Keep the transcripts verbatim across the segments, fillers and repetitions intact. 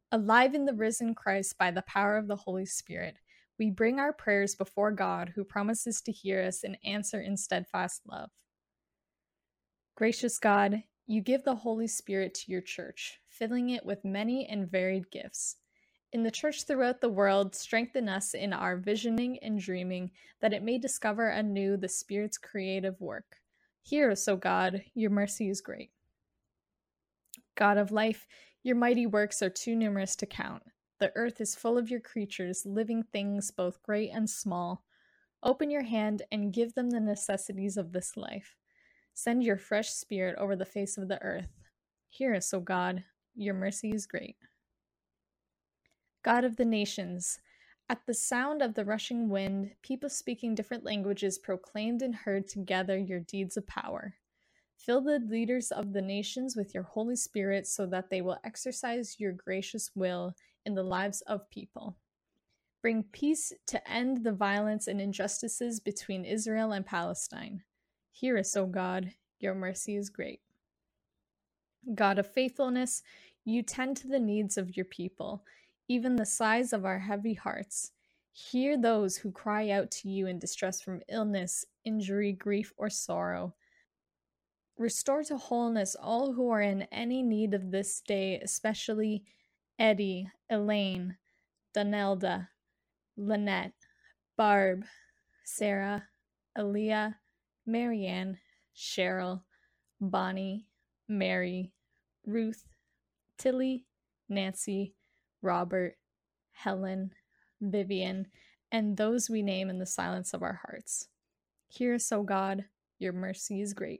Alive in the risen Christ by the power of the Holy Spirit, we bring our prayers before God, who promises to hear us and answer in steadfast love. Gracious God, you give the Holy Spirit to your church, filling it with many and varied gifts. In the church throughout the world, strengthen us in our visioning and dreaming, that it may discover anew the Spirit's creative work. Hear us, O God, your mercy is great. God of life, your mighty works are too numerous to count. The earth is full of your creatures, living things both great and small. Open your hand and give them the necessities of this life. Send your fresh spirit over the face of the earth. Hear us, O God, your mercy is great. God of the nations, at the sound of the rushing wind, people speaking different languages proclaimed and heard together your deeds of power. Fill the leaders of the nations with your Holy Spirit so that they will exercise your gracious will in the lives of people. Bring peace to end the violence and injustices between Israel and Palestine. Hear us, O God, your mercy is great. God of faithfulness, you tend to the needs of your people, even the sighs of our heavy hearts. Hear those who cry out to you in distress from illness, injury, grief, or sorrow. Restore to wholeness all who are in any need of this day, especially Eddie, Elaine, Donelda, Lynette, Barb, Sarah, Aaliyah, Marianne, Cheryl, Bonnie, Mary, Ruth, Tilly, Nancy, Robert, Helen, Vivian, and those we name in the silence of our hearts. Hear us, O God, your mercy is great.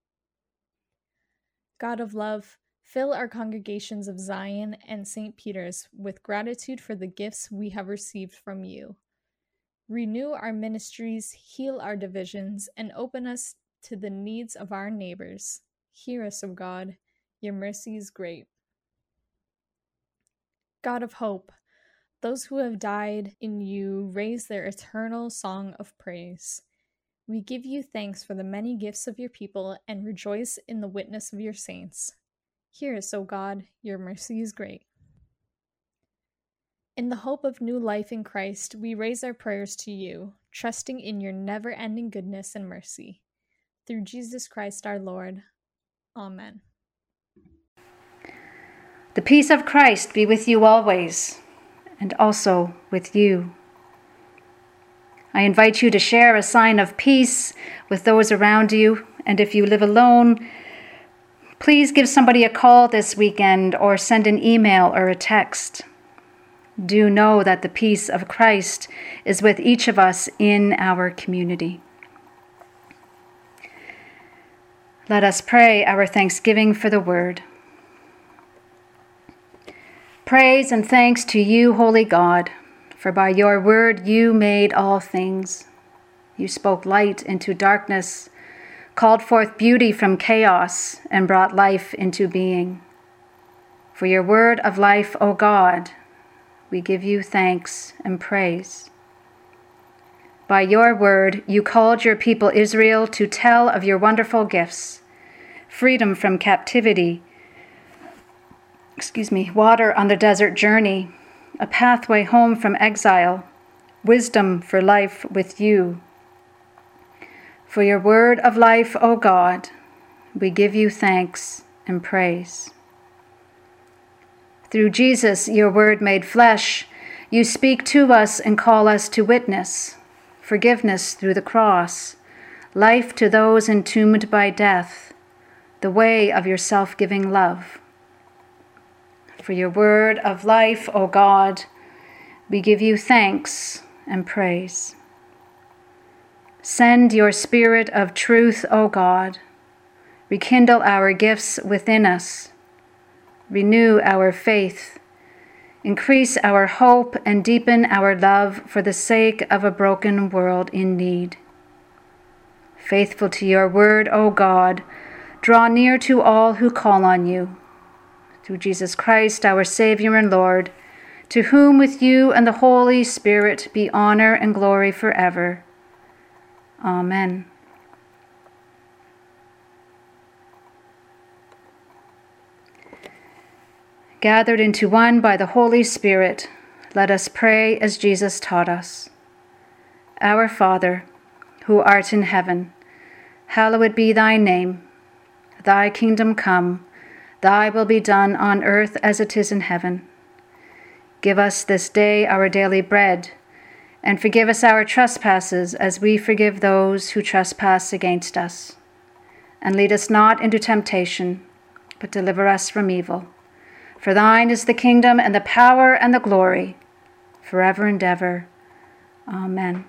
God of love, fill our congregations of Zion and Saint Peter's with gratitude for the gifts we have received from you. Renew our ministries, heal our divisions, and open us to the needs of our neighbors. Hear us, O God, your mercy is great. God of hope, those who have died in you raise their eternal song of praise. We give you thanks for the many gifts of your people and rejoice in the witness of your saints. Hear us, O God, your mercy is great. In the hope of new life in Christ, we raise our prayers to you, trusting in your never-ending goodness and mercy. Through Jesus Christ our Lord. Amen. The peace of Christ be with you always, and also with you. I invite you to share a sign of peace with those around you, and if you live alone, please give somebody a call this weekend or send an email or a text. Do know that the peace of Christ is with each of us in our community. Let us pray our thanksgiving for the word. Praise and thanks to you, holy God, for by your word you made all things. You spoke light into darkness, called forth beauty from chaos, and brought life into being. For your word of life, O God, we give you thanks and praise. By your word, you called your people Israel to tell of your wonderful gifts, freedom from captivity, excuse me, water on the desert journey, a pathway home from exile, wisdom for life with you. For your word of life, O God, we give you thanks and praise. Through Jesus, your word made flesh, you speak to us and call us to witness, forgiveness through the cross, life to those entombed by death, the way of your self-giving love. For your word of life, O God, we give you thanks and praise. Send your spirit of truth, O God. Rekindle our gifts within us. Renew our faith. Increase our hope and deepen our love for the sake of a broken world in need. Faithful to your word, O God, draw near to all who call on you. Through Jesus Christ, our Savior and Lord, to whom with you and the Holy Spirit be honor and glory forever. Amen. Gathered into one by the Holy Spirit, let us pray as Jesus taught us. Our Father, who art in heaven, hallowed be thy name. Thy kingdom come, thy will be done on earth as it is in heaven. Give us this day our daily bread, and forgive us our trespasses as we forgive those who trespass against us. And lead us not into temptation, but deliver us from evil. For thine is the kingdom and the power and the glory, forever and ever. Amen.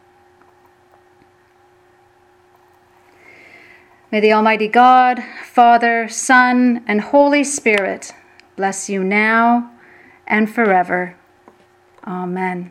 May the Almighty God, Father, Son, and Holy Spirit bless you now and forever. Amen.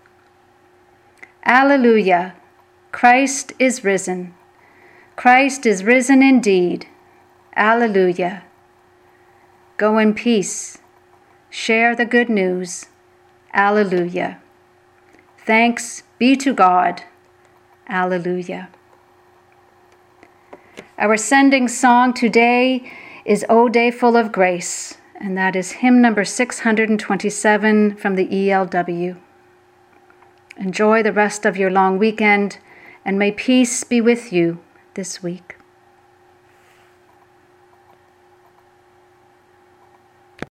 Alleluia. Christ is risen. Christ is risen indeed. Alleluia. Go in peace. Share the good news. Alleluia. Thanks be to God. Alleluia. Our sending song today is O Day Full of Grace, and that is hymn number six hundred twenty-seven from the E L W. Enjoy the rest of your long weekend, and may peace be with you this week.